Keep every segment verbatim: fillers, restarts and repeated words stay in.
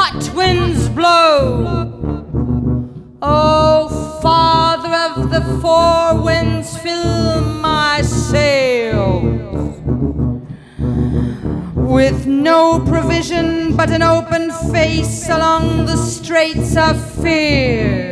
what winds blow. Oh, Father of the four winds, fill my sails with no provision but an open face along the straits of fear.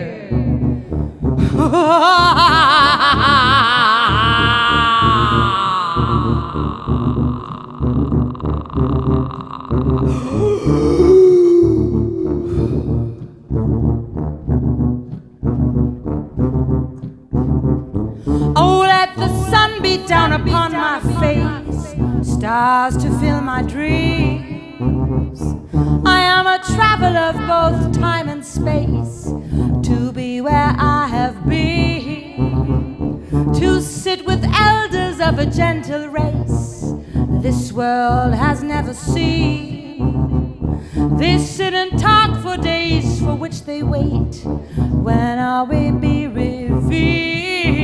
Oh, let the sun beat down upon my face, stars to fill my dreams. I am a traveler of both time and space, to be where I have been, to sit with elders of a gentle race this world has never seen. They sit and talk for days for which they wait. When are we be revealed?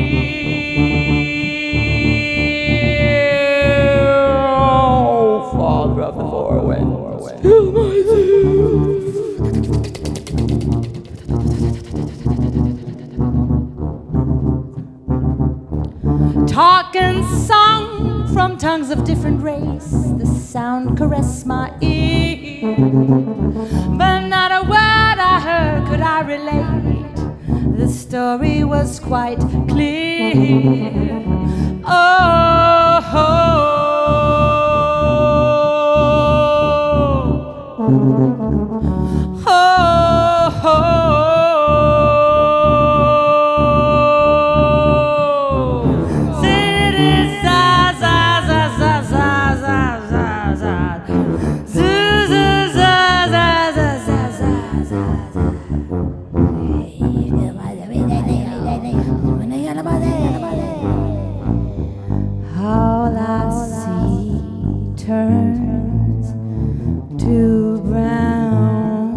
Father of the four winds, fill my sails. Talk and song from tongues of different race, the sound caressed my ear, but not a word I heard could I relate. The story was quite clear. Oh, oh, oh, oh. All I see turns to brown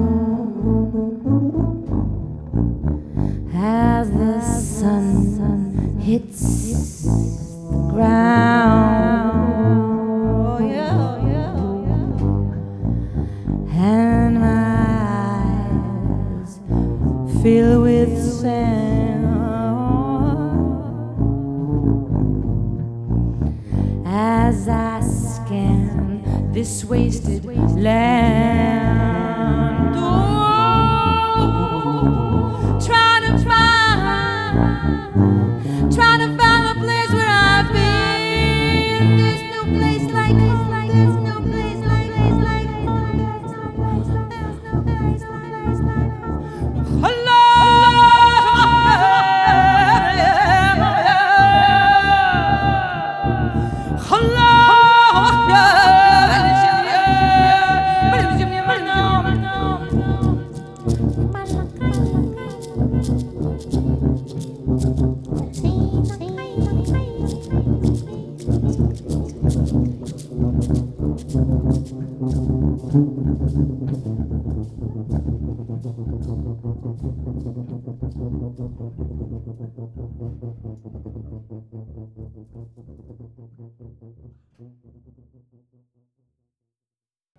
as the sun hits the ground. Oh, yeah, oh, yeah, oh, yeah. And my eyes fill with sand as I scan this wasted land. Oh, trying to find, trying to find the place where I've been. There's no place like home. There's no place like place like home. There's no place like there's no place like place like home. Hello. Thank you.